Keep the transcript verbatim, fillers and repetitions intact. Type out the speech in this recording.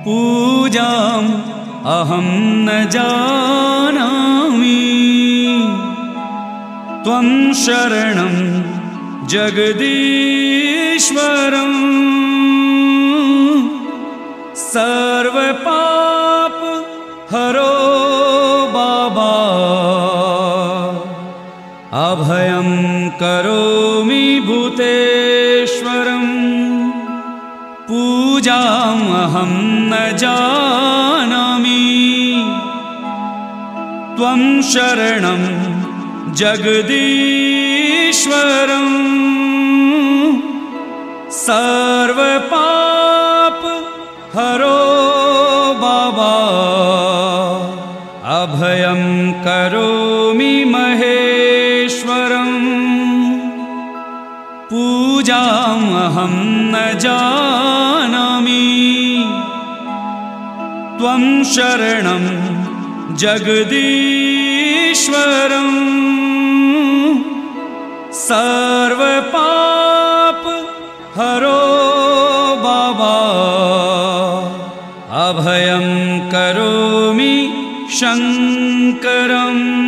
पूजाम् अहं न जानामि। त्वं शरणं जगदीश्वरम् सर्वपाप हरो बाबा। अभयं करोमि भूतेश्वरम् पूजाम् अहं न जानामि। त्वं शरणं जगदीश्वरम् सर्वपाप हरो बाबा। अभयं करोमि महेश्वरम् पूजाम् अहं न जानामि। त्वं शरणं जगदीश्वरम् सर्वपाप हरो बाबा। अभयं करोमि शङ्करम्।